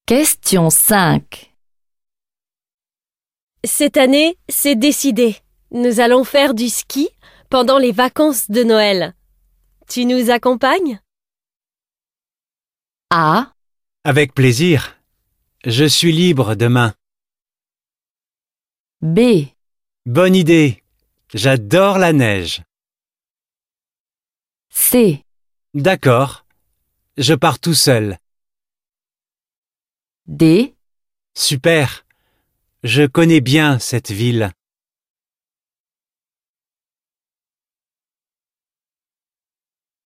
Question 5. Cette année, c'est décidé. Nous allons faire du ski pendant les vacances de Noël. Tu nous accompagnes? A. Avec plaisir. Je suis libre demain. B. Bonne idée. J'adore la neige. C. D'accord. Je pars tout seul. D. Super. Je connais bien cette ville.